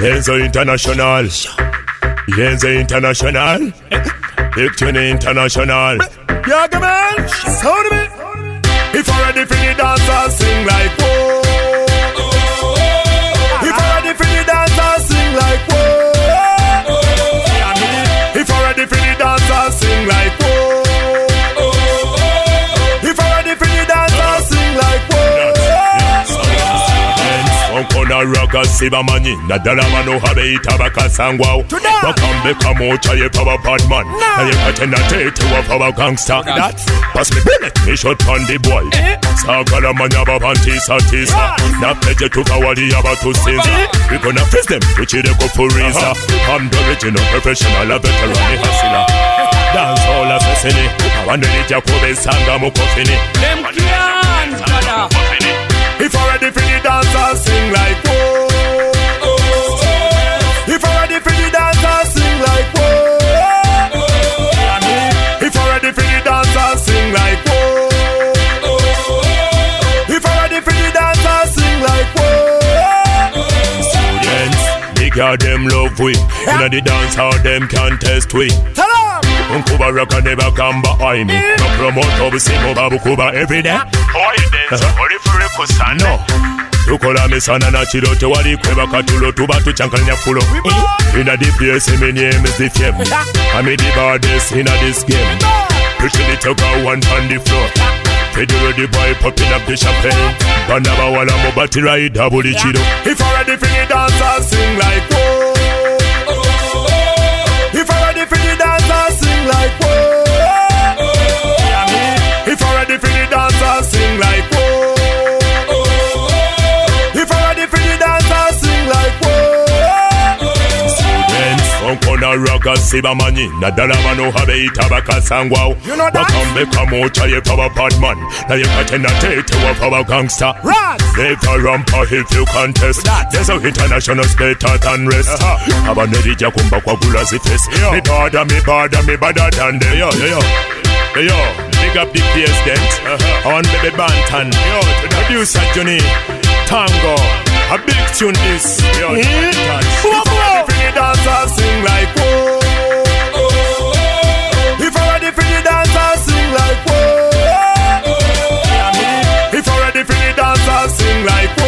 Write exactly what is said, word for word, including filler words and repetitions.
Yenzo International. Yenzo International. Big Tune International. Yeah, come on. Sound of it. If I'm ready for the dance, I'll sing like whoa. If I'm ready for the dance, I'll sing like whoa. If I'm ready for the dance, I'll sing like whoa. If I'm ready for the dance, I'll sing like whoa. Onkona raga siba mani nadala mano habe itabaka sangwao wakambe kamocha ye power bad man na ye katena tete wa power gangster pass me bullet me shot on the boy sagala manyaba panti satisa na peje tukawali yaba to sinza we gonna face them kuchire ko furiza I'm the original professional a veteran hustler dance all assassini abande ni jakobe sanga mukofini them kian kada. If I'm ready for the dance, I'll sing like whoa. If I'm ready for the dance, I'll sing like whoa. If I'm ready for the dance, I'll sing like whoa. If I'm ready for the dance, I'll sing like whoa. Students, bigger them love we. Inna the dance, how them can test we. Unkuba raka never come behind me. No promote obu simo babu kuba every day. Why then? Sorry for a kusano. Tukola misana na chirote wali kweba katulo tuba tuchankanya fulo. Inna the place my name is the fame. I'm the baddest inna this game. Pretty little girl one on the floor. Federo the boy popping up the champagne. Banaba wala mo bati ride double the chido. If I'm ready for the dance, I'll sing like whoa. If I'm ready for the dance, I'll sing like whoa. If I'm ready for the dance, I'll sing like whoa. If I'm ready for the dance, I'll sing like whoa. Students, onkona raga siba mani nadala mano habe itabaka sangwao wakambe kamocha ye power bad man na ye katena tete wa power gangster. Never rampa if you contest. There's a international better than rest. Abaneri jakumba kwa gula zifes. Me bada, me bada, me bada than them. Yo, yo, yo. Hey, yo, big up the president. On baby Bantan. Yo, to the producer Johnny Tango. A big tune this. Yo, if I'm ready for the dance, I'll sing like whoa. If I'm ready for the dance, I'll sing like whoa. If I'm ready for the dance, I'll sing like